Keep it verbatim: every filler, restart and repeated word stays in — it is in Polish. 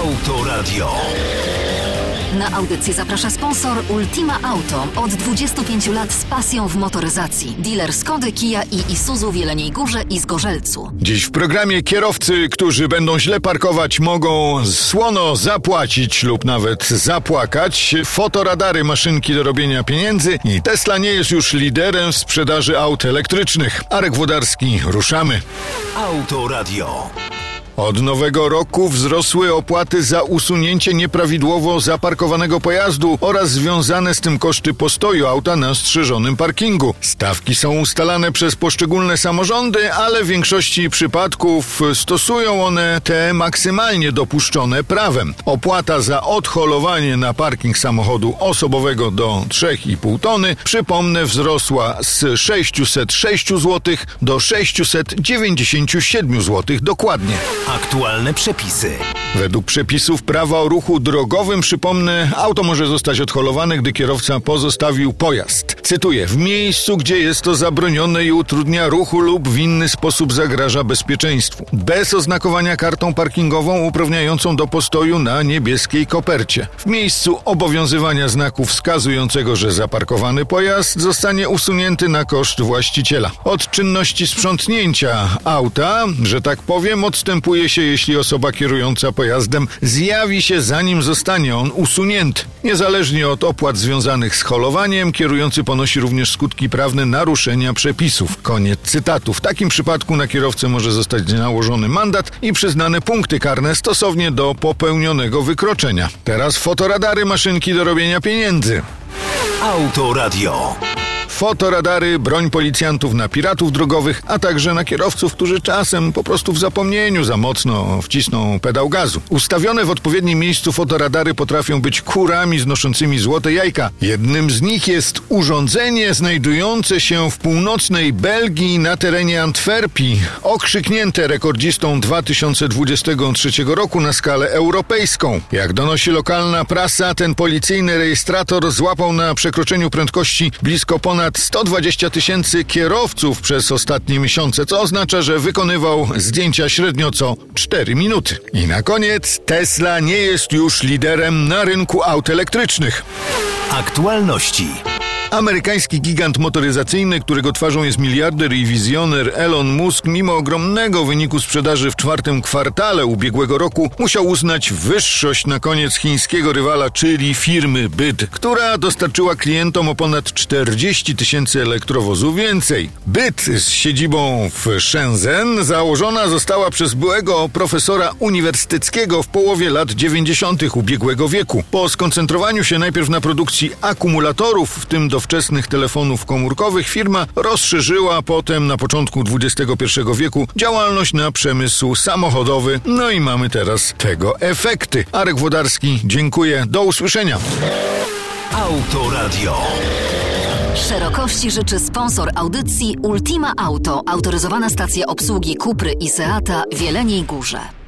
Autoradio. Na audycję zaprasza sponsor Ultima Auto. Od dwudziestu pięciu lat z pasją w motoryzacji. Dealer Skody, Kia i Isuzu w Jeleniej Górze i Zgorzelcu. Dziś w programie kierowcy, którzy będą źle parkować, mogą słono zapłacić lub nawet zapłakać. Fotoradary, maszynki do robienia pieniędzy i Tesla nie jest już liderem w sprzedaży aut elektrycznych. Arek Włodarski, ruszamy. Autoradio. Od nowego roku wzrosły opłaty za usunięcie nieprawidłowo zaparkowanego pojazdu oraz związane z tym koszty postoju auta na strzeżonym parkingu. Stawki są ustalane przez poszczególne samorządy, ale w większości przypadków stosują one te maksymalnie dopuszczone prawem. Opłata za odholowanie na parking samochodu osobowego do trzy i pół tony, przypomnę, wzrosła z sześćset sześć złotych do sześćset dziewięćdziesiąt siedem złotych dokładnie. Aktualne przepisy. Według przepisów prawa o ruchu drogowym, przypomnę, auto może zostać odholowane, gdy kierowca pozostawił pojazd. Cytuję: w miejscu, gdzie jest to zabronione i utrudnia ruchu lub w inny sposób zagraża bezpieczeństwu. Bez oznakowania kartą parkingową uprawniającą do postoju na niebieskiej kopercie. W miejscu obowiązywania znaku wskazującego, że zaparkowany pojazd zostanie usunięty na koszt właściciela. Od czynności sprzątnięcia auta, że tak powiem, odstępuje się, jeśli osoba kierująca pojazdem zjawi się, zanim zostanie on usunięty. Niezależnie od opłat związanych z holowaniem, kierujący ponosi również skutki prawne naruszenia przepisów. Koniec cytatu. W takim przypadku na kierowcę może zostać nałożony mandat i przyznane punkty karne stosownie do popełnionego wykroczenia. Teraz fotoradary, maszynki do robienia pieniędzy. Autoradio. Fotoradary, broń policjantów na piratów drogowych, a także na kierowców, którzy czasem po prostu w zapomnieniu za mocno wcisną pedał gazu. Ustawione w odpowiednim miejscu fotoradary potrafią być kurami znoszącymi złote jajka. Jednym z nich jest urządzenie znajdujące się w północnej Belgii na terenie Antwerpii, okrzyknięte rekordzistą dwa tysiące dwudziestego trzeciego roku na skalę europejską. Jak donosi lokalna prasa, ten policyjny rejestrator złapał na przekroczeniu prędkości blisko ponad sto dwadzieścia tysięcy kierowców przez ostatnie miesiące, co oznacza, że wykonywał zdjęcia średnio co cztery minuty. I na koniec, Tesla nie jest już liderem na rynku aut elektrycznych. Aktualności. Amerykański gigant motoryzacyjny, którego twarzą jest miliarder i wizjoner Elon Musk, mimo ogromnego wyniku sprzedaży w czwartym kwartale ubiegłego roku, musiał uznać wyższość na koniec chińskiego rywala, czyli firmy Byt, która dostarczyła klientom o ponad czterdzieści tysięcy elektrowozów więcej. Byt z siedzibą w Shenzhen założona została przez byłego profesora uniwersyteckiego w połowie lat dziewięćdziesiątych ubiegłego wieku. Po skoncentrowaniu się najpierw na produkcji akumulatorów, w tym do wczesnych telefonów komórkowych, firma rozszerzyła potem na początku dwudziestego pierwszego wieku działalność na przemysł samochodowy. No i mamy teraz tego efekty. Arek Włodarski, dziękuję. Do usłyszenia. Autoradio. Szerokości życzy sponsor audycji Ultima Auto. Autoryzowana stacja obsługi Cupry i Seata w Jeleniej Górze.